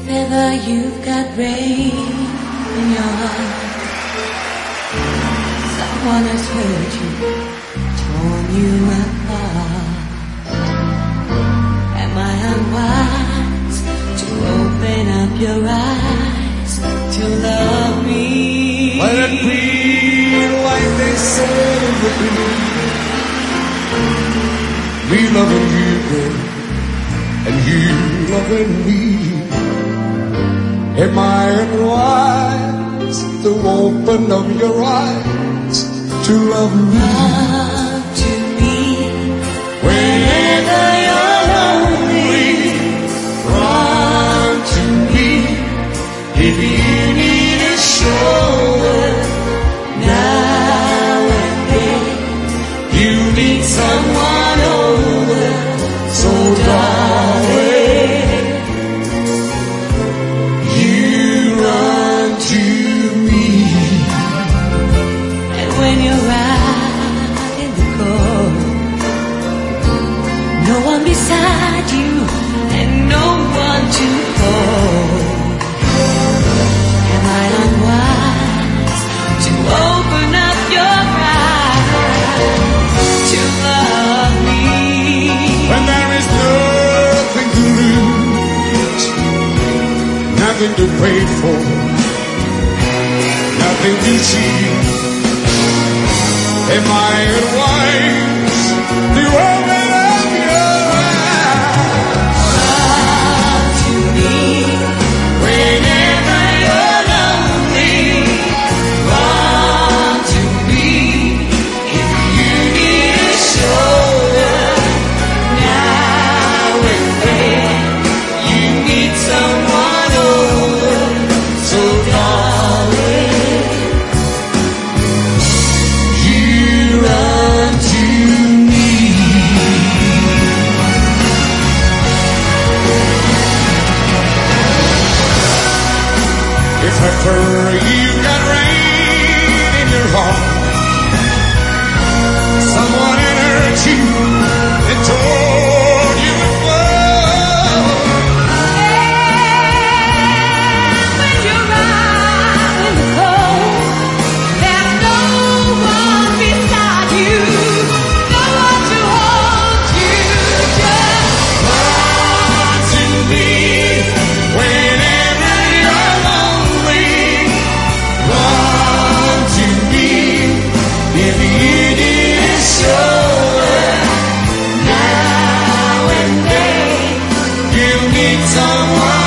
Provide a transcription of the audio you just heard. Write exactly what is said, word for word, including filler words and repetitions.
If ever you've got rain in your heart, someone has hurt you, torn you apart. Am I unwise to open up your eyes to love me? Let it be like they said it would be. Me loving you, girl, and you loving me. Am I unwise to open up your eyes to love me? Love to me Whenever you're lonely, run to me. If you need a shoulder, now and then. you need someone older. So darling, you run to me. And when you're out in the cold, no one beside you and no one to hold. Am I unwise to open up your eyes to love me? When there is nothing to lose, nothing to pray for, nothing to see. Am I unwise to open up your eyes? Love to me Whenever you're lonely, run to me. if you need a shoulder, Now and then. you need someone older. So darling, you run to me. If ever you got rain in your heart, someone had hurt you and torn you apart. When you're out in the cold, there's no one beside you, no one to hold you. Just Run to me whenever you're lonely. Run to me if you need a shoulder. Now and then you need someone